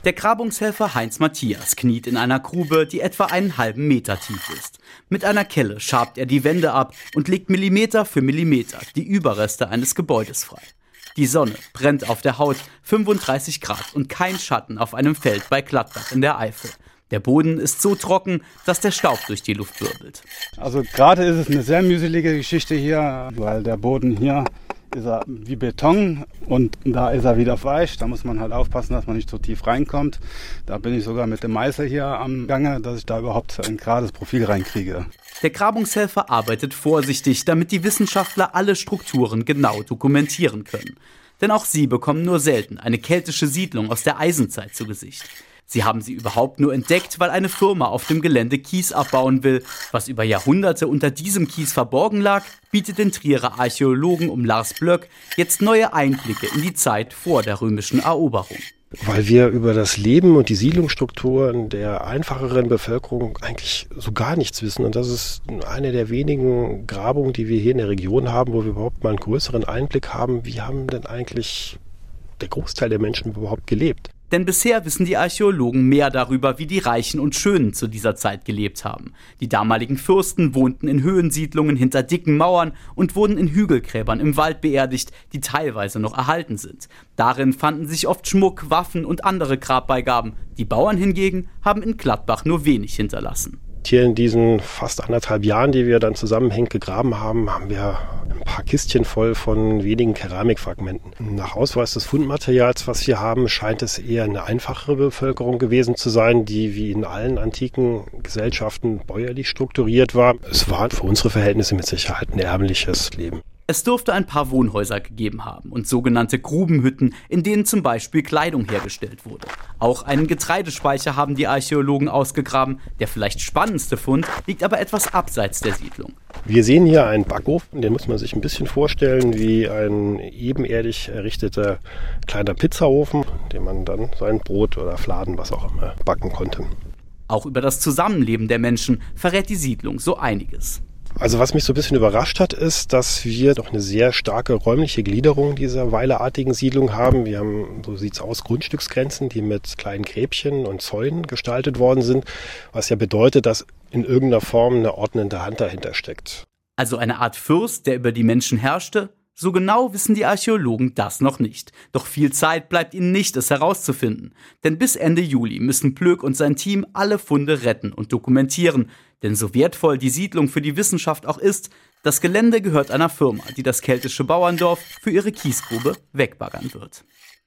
Der Grabungshelfer Heinz Matthias kniet in einer Grube, die etwa einen halben Meter tief ist. Mit einer Kelle schabt er die Wände ab und legt Millimeter für Millimeter die Überreste eines Gebäudes frei. Die Sonne brennt auf der Haut, 35 Grad und kein Schatten auf einem Feld bei Gladbach in der Eifel. Der Boden ist so trocken, dass der Staub durch die Luft wirbelt. Also gerade ist es eine sehr mühselige Geschichte hier, weil der Boden hier ist er wie Beton und da ist er wieder weich. Da muss man halt aufpassen, dass man nicht so tief reinkommt. Da bin ich sogar mit dem Meißel hier am Gange, dass ich da überhaupt ein gerades Profil reinkriege. Der Grabungshelfer arbeitet vorsichtig, damit die Wissenschaftler alle Strukturen genau dokumentieren können. Denn auch sie bekommen nur selten eine keltische Siedlung aus der Eisenzeit zu Gesicht. Sie haben sie überhaupt nur entdeckt, weil eine Firma auf dem Gelände Kies abbauen will. Was über Jahrhunderte unter diesem Kies verborgen lag, bietet den Trierer Archäologen um Lars Blöck jetzt neue Einblicke in die Zeit vor der römischen Eroberung. Weil wir über das Leben und die Siedlungsstrukturen der einfacheren Bevölkerung eigentlich so gar nichts wissen. Und das ist eine der wenigen Grabungen, die wir hier in der Region haben, wo wir überhaupt mal einen größeren Einblick haben. Wie haben denn eigentlich der Großteil der Menschen überhaupt gelebt? Denn bisher wissen die Archäologen mehr darüber, wie die Reichen und Schönen zu dieser Zeit gelebt haben. Die damaligen Fürsten wohnten in Höhensiedlungen hinter dicken Mauern und wurden in Hügelgräbern im Wald beerdigt, die teilweise noch erhalten sind. Darin fanden sich oft Schmuck, Waffen und andere Grabbeigaben. Die Bauern hingegen haben in Gladbach nur wenig hinterlassen. Hier in diesen fast 1,5 Jahren, die wir dann zusammenhängend gegraben haben, haben wir ein paar Kistchen voll von wenigen Keramikfragmenten. Nach Ausweis des Fundmaterials, was wir haben, scheint es eher eine einfachere Bevölkerung gewesen zu sein, die wie in allen antiken Gesellschaften bäuerlich strukturiert war. Es war für unsere Verhältnisse mit Sicherheit ein ärmliches Leben. Es dürfte ein paar Wohnhäuser gegeben haben und sogenannte Grubenhütten, in denen zum Beispiel Kleidung hergestellt wurde. Auch einen Getreidespeicher haben die Archäologen ausgegraben. Der vielleicht spannendste Fund liegt aber etwas abseits der Siedlung. Wir sehen hier einen Backofen, den muss man sich ein bisschen vorstellen wie ein ebenerdig errichteter kleiner Pizzaofen, in dem man dann sein Brot oder Fladen, was auch immer, backen konnte. Auch über das Zusammenleben der Menschen verrät die Siedlung so einiges. Also was mich so ein bisschen überrascht hat, ist, dass wir doch eine sehr starke räumliche Gliederung dieser weilerartigen Siedlung haben. Wir haben, so sieht's aus, Grundstücksgrenzen, die mit kleinen Gräbchen und Zäunen gestaltet worden sind, was ja bedeutet, dass in irgendeiner Form eine ordnende Hand dahinter steckt. Also eine Art Fürst, der über die Menschen herrschte? So genau wissen die Archäologen das noch nicht. Doch viel Zeit bleibt ihnen nicht, es herauszufinden. Denn bis Ende Juli müssen Plöck und sein Team alle Funde retten und dokumentieren. Denn so wertvoll die Siedlung für die Wissenschaft auch ist, das Gelände gehört einer Firma, die das keltische Bauerndorf für ihre Kiesgrube wegbaggern wird.